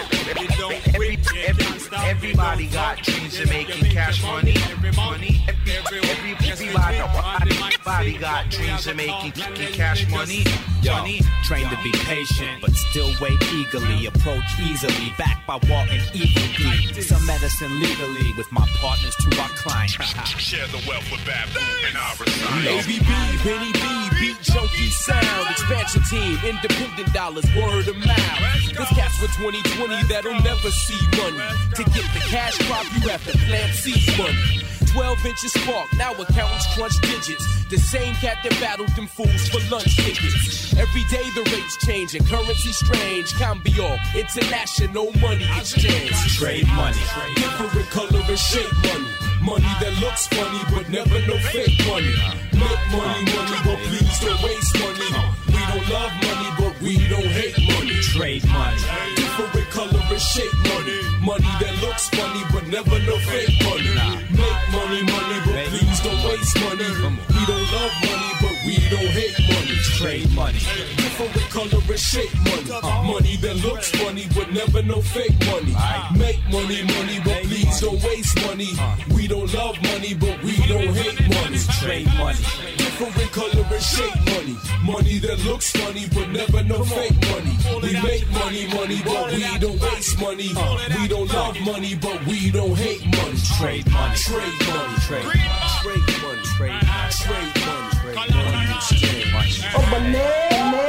Every, every, everybody got dreams of making cash money. money. Everybody, everybody got dreams of making cash money. Yo, money. trained to be patient, but still wait eagerly. Approach easily, backed by Walton eagerly. Some medicine legally with my partners to our clients. Share the wealth with Babu and our resign. A B B, Benny B, Beat Junkie Sound, Expansion Team, Independent Dollars, word of mouth. This cast for twenty twenty that'll never see money. To get the cash crop, you have to plant seeds money. twelve inches spark, now accountants crunch digits. The same cat that battled them fools for lunch tickets. Every day the rates change and currency strange. Cambio, international money exchange. Trade money. Different color and shape money. Money that looks funny but never no fake money. Make money, money, but please don't waste money. We don't love money, but we don't hate money. Trade money. Different color and shape money. Money that looks funny but never no fake money. Make money, money, but please don't waste money. We don't love money, but we don't hate money. Trade money. Different color and shape money. Money that looks funny but never no fake money. Make money, money, but please don't waste money. We don't love money, but we don't hate money. Trade money. Different color and shape money. Money that looks funny but never no fake money. We make money, money, but we don't waste money. We don't love money, but we don't hate money. Trade money. Trade money. Trade money. Trade money. Trade money. Trade money. Trade money. Exchange money. Oh, banana.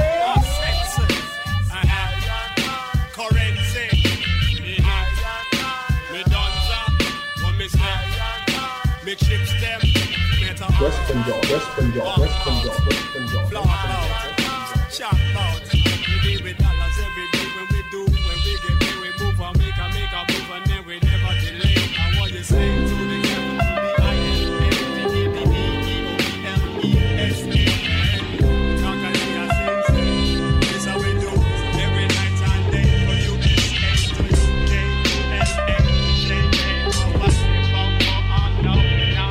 West Punjab, West Punjab, West Punjab, West Punjab. Shout out, we deal with dollars every day when we do, when we get there, we move and make a make a move and then we never delay. And what you say to the devil, to the I N N T A B B E O B L E S A N. Talk and see a sing sing. This how we do every night and day from U S A to U K, U S A, J J, or what we found for our now, now,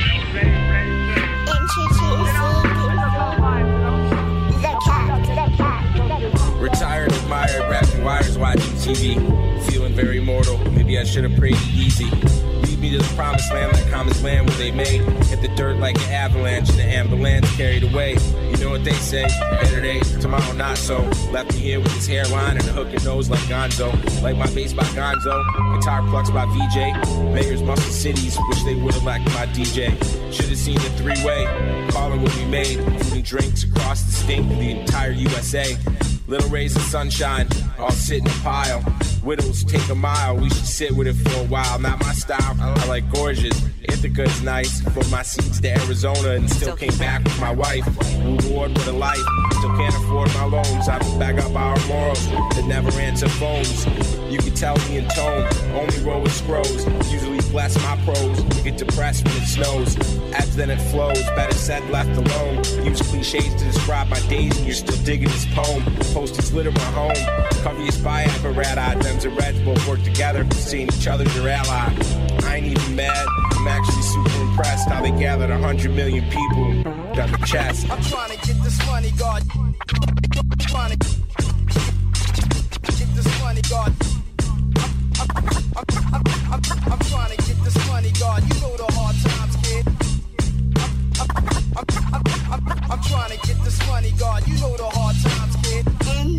Retired, admired, rapping wires, watching T V. Feeling very mortal, maybe I should have prayed easy. Lead me to the promised land, like promised land where they made. Hit the dirt like an avalanche, and the ambulance carried away. You know what they say, better day, tomorrow not so. Left me here with his hairline and a hook and nose like Gonzo. Like my bass by Gonzo, guitar plucks by V J. Mayor's muscle cities, wish they would elect my D J. Should've seen the three-way, calling what we made. Food and drinks across the state of the entire U S A. Little rays of sunshine, all sit in a pile. Widows take a mile, we should sit with it for a while. Not my style, I like gorgeous. Ithaca's nice, put my seeds to Arizona and still came back with my wife. Reward with a life, still can't afford my loans. I back up our morals that never answer phones. You can tell me in tone, only roll with scrolls. Usually bless my prose, get depressed when it snows. As then it flows, better said left alone. Use cliches to describe my days and you're still digging this poem. Posters litter my home, cover your spy apparatus. Them's and reds both work together, seeing each other's your ally. I ain't even mad, I'm actually super impressed how they gathered a hundred million people down the chest. I'm trying to get this money, God. I'm trying to get this money, God. I'm, I'm, I'm, I'm, I'm, I'm trying to get this money, God. You know the hard times, kid. I'm, I'm, I'm, I'm, I'm, I'm trying to get this money, God. You know the hard times, kid.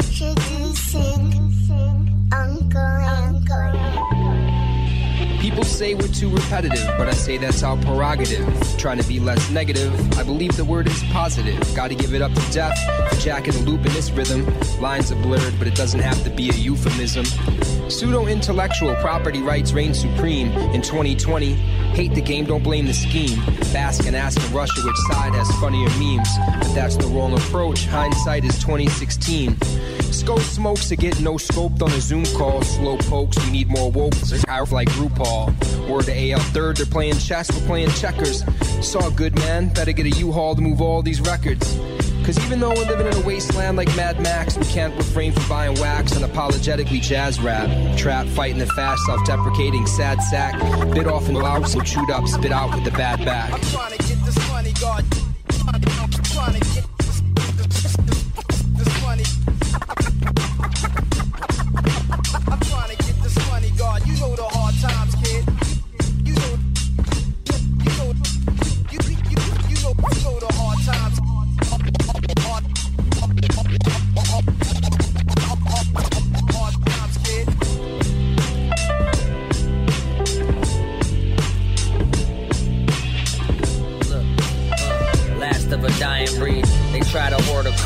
Introducing Uncle Uncle. People say we're too repetitive, but I say that's our prerogative. Trying to be less negative, I believe the word is positive. Gotta give it up to death for jacking a loop in this rhythm. Lines are blurred, but it doesn't have to be a euphemism. Pseudo-intellectual property rights reign supreme in twenty twenty. Hate the game, don't blame the scheme. Bask and ask in Russia which side has funnier memes. But that's the wrong approach, hindsight is twenty sixteen. Scope smokes to get no scoped on a Zoom call. Slow pokes, we need more woke. Out like RuPaul. Word to A L third, they're playing chess, we're playing checkers. Saw good man, better get a U-Haul to move all these records. Cause even though we're living in a wasteland like Mad Max, we can't refrain from buying wax and apologetically jazz rap. Trap fighting the fast, self-deprecating, sad sack. Bit off and loud, so chewed up, spit out with the bad back. I'm trying to get this money, God. I'm trying to get this, this, this, this money. I'm trying to get this money, God. You know the hard times, kid. You know, you know,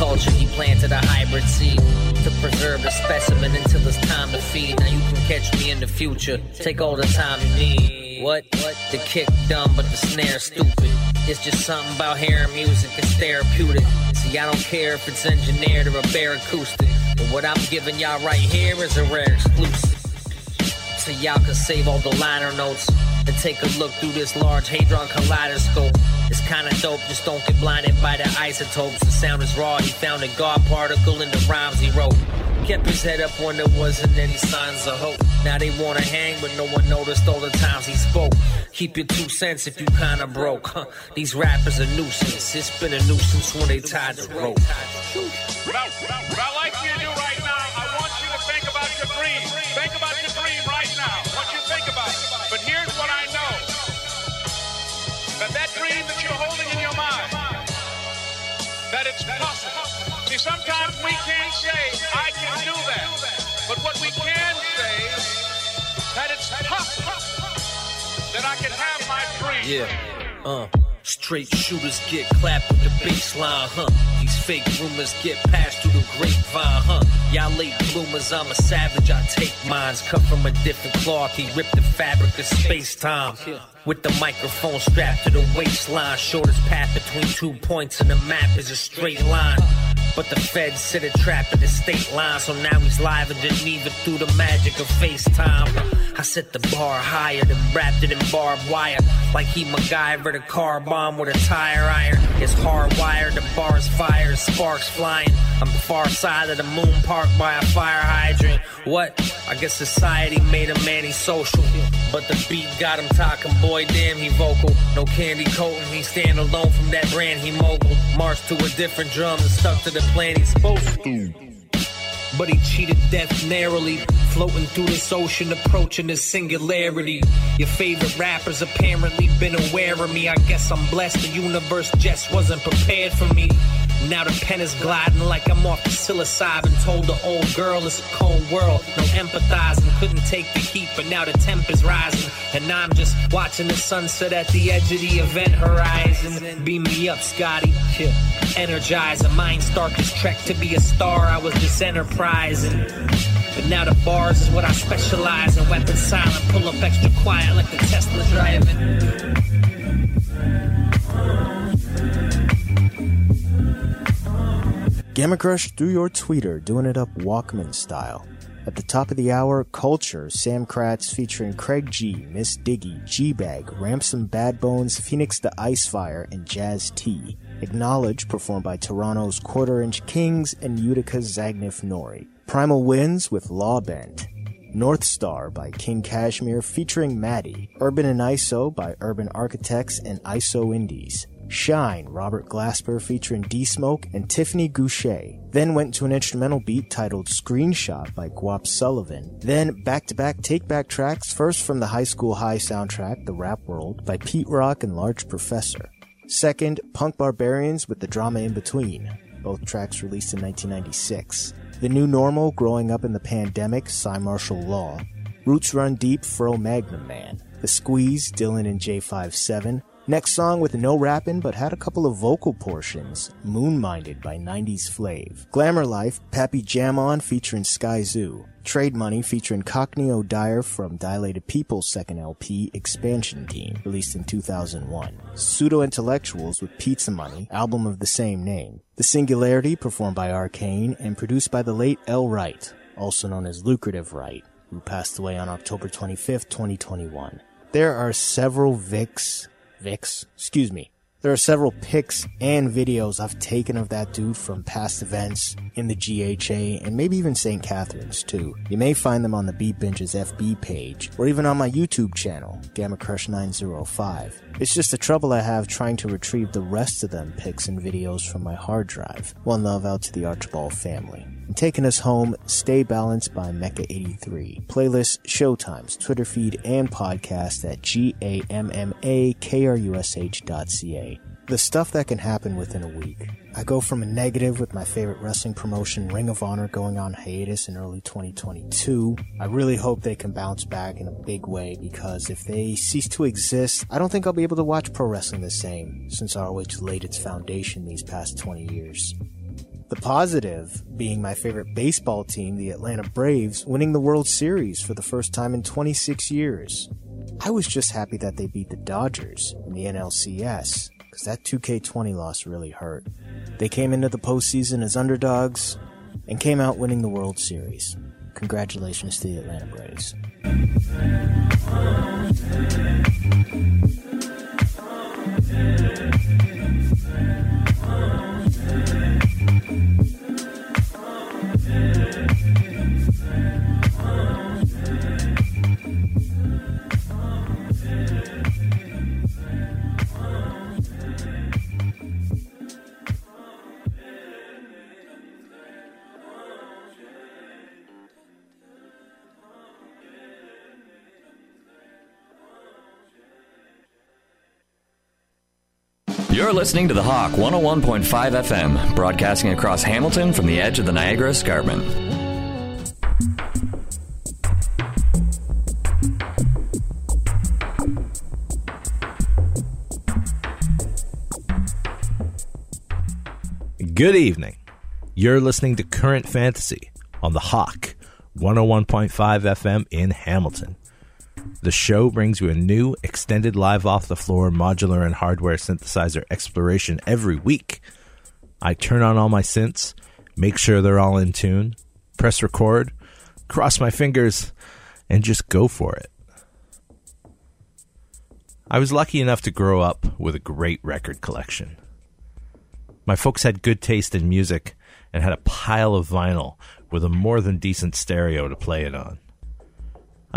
culture, he planted a hybrid seed to preserve the specimen until it's time to feed. Now you can catch me in the future, take all the time you need. What? What? The kick dumb, but the snare stupid. It's just something about hearing music, it's therapeutic. See, I don't care if it's engineered or a bare acoustic, but what I'm giving y'all right here is a rare exclusive. So y'all can save all the liner notes and take a look through this large hadron kaleidoscope. It's kinda dope, just don't get blinded by the isotopes. The sound is raw, he found a God particle in the rhymes he wrote. Kept his head up when there wasn't any signs of hope. Now they wanna hang, but no one noticed all the times he spoke. Keep your two cents if you kinda broke. Huh. These rappers are nuisance. It's been a nuisance when they tied the rope. What I, what I like you to do right now, I want you to think about your dream. Think about your dream right now. I want you to think about it. But here's what I know. That that dream that you're holding in your mind, that it's possible. See, sometimes we can't say, I can do that. But what we can say is that it's possible that I can have my dream. Yeah, uh, straight shooters get clapped with the baseline, huh? These fake rumors get passed through the grapevine, huh? Y'all late bloomers, I'm a savage, I take mines. Cut from a different cloth, he ripped the fabric of space-time. With the microphone strapped to the waistline. Shortest path between two points in the map is a straight line. But the feds set a trap at the state line, so now he's live in Geneva through the magic of FaceTime. I set the bar higher, then wrapped it in barbed wire, like he MacGyver the car bomb with a tire iron. It's hardwired, the bar's fire, sparks flying. I'm far side of the moon, parked by a fire hydrant. What? I guess society made him antisocial, but the beat got him talking, boy, damn, he vocal. No candy coating, he stand alone from that brand he mogul. Marched to a different drum and stuck to the plan he's supposed to. But he cheated death narrowly, floating through this ocean, approaching this singularity. Your favorite rappers apparently been aware of me. I guess I'm blessed, the universe just wasn't prepared for me. Now the pen is gliding like I'm off the psilocybin. Told the old girl it's a cold world, no empathizing. Couldn't take the heat, but now the temp is rising. And I'm just watching the sunset at the edge of the event horizon. Beam me up, Scotty, yeah. Energizing, mind's darkest trek to be a star. I was just enterprising. But now the bars is what I specialize in. Weapons silent, pull up extra quiet like the Tesla driving. Gamma Crush through your tweeter, doing it up Walkman style. At the top of the hour, Culture, Sam Kratz featuring Craig G, Miss Diggy, G-Bag, Ramsum Bad Bones, Phoenix the Icefire, and Jazz T. Acknowledge, performed by Toronto's Quarter Inch Kings and Utica's Zagnif Nori. Primal Winds with Lawbent. North Star by King Kashmir featuring Maddie. Urban and I S O by Urban Architects and I S O Indies. Shine, Robert Glasper featuring D-Smoke and Tiffany Goucher. Then went to an instrumental beat titled Screenshot by Guap Sullivan. Then back-to-back take-back tracks, first from the High School High soundtrack, The Rap World, by Pete Rock and Large Professor. Second, Punk Barbarians with The Drama in Between, both tracks released in nineteen ninety-six. The New Normal, Growing Up in the Pandemic, Cy Martial Law. Roots Run Deep, Fro Magnum Man. The Squeeze, Dylan and J fifty-seven. Next song with no rapping but had a couple of vocal portions, Moon Minded by nineties Flav. Glamour Life, Pappy Jam On featuring Sky Zoo. Trade Money featuring Cockney O'Dyer from Dilated People's second L P, Expansion Team, released in two thousand one. Pseudo Intellectuals with Pizza Money, album of the same name. The Singularity, performed by Arcane and produced by the late L. Wright, also known as Lucrative Wright, who passed away on October twenty-fifth, twenty twenty-one. There are several Vicks Vix, excuse me. There are several pics and videos I've taken of that dude from past events in the G H A and maybe even Saint Catharines too. You may find them on the Beat Binge's F B page or even on my YouTube channel, Gamma Crush nine oh five. It's just the trouble I have trying to retrieve the rest of them pics and videos from my hard drive. One love out to the Archibald family. And taking us home, Stay Balanced by Mecca eighty-three. Playlist, showtimes, Twitter feed, and podcast at G A M M A K R U S H dot C A. The stuff that can happen within a week. I go from a negative with my favorite wrestling promotion, Ring of Honor, going on hiatus in early twenty twenty-two. I really hope they can bounce back in a big way, because if they cease to exist, I don't think I'll be able to watch pro wrestling the same, since R O H laid its foundation these past twenty years. The positive being my favorite baseball team, the Atlanta Braves, winning the World Series for the first time in twenty-six years. I was just happy that they beat the Dodgers in the N L C S, because that two K twenty loss really hurt. They came into the postseason as underdogs and came out winning the World Series. Congratulations to the Atlanta Braves. You're listening to The Hawk one oh one point five F M, broadcasting across Hamilton from the edge of the Niagara Escarpment. Good evening. You're listening to Current Fantasy on The Hawk one oh one point five F M in Hamilton. The show brings you a new, extended live off-the-floor modular and hardware synthesizer exploration every week. I turn on all my synths, make sure they're all in tune, press record, cross my fingers, and just go for it. I was lucky enough to grow up with a great record collection. My folks had good taste in music and had a pile of vinyl with a more than decent stereo to play it on.